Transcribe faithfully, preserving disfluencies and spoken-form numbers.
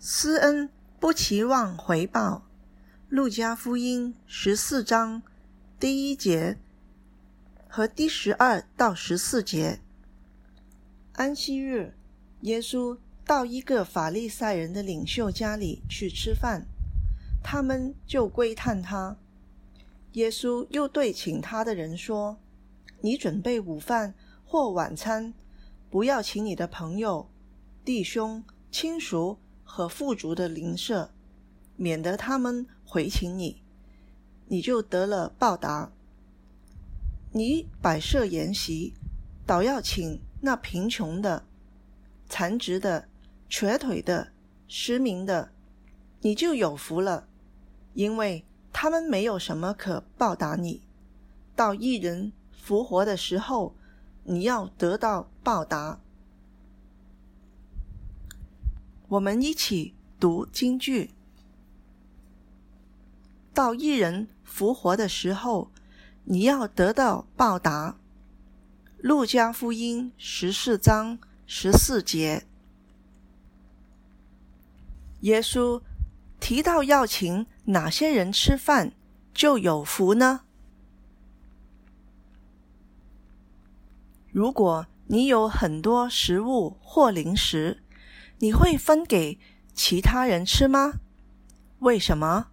施恩不期望回报。路加福音十四章第一节和第十二到十四节。安息日，耶稣到一个法利赛人的领袖家里去吃饭，他们就窥探他。耶稣又对请他的人说，你准备午饭或晚餐，不要请你的朋友、弟兄、亲属和富足的邻舍，免得他们回请你，你就得了报答。你摆设筵席，倒要请那贫穷的、残疾的、瘸腿的、失明的，你就有福了，因为他们没有什么可报答你。到义人复活的时候，你要得到报答。我们一起读经句。到义人复活的时候，你要得到报答。路加福音十四章十四节。耶稣提到要请哪些人吃饭就有福呢？如果你有很多食物或零食，你会分给其他人吃吗？为什么？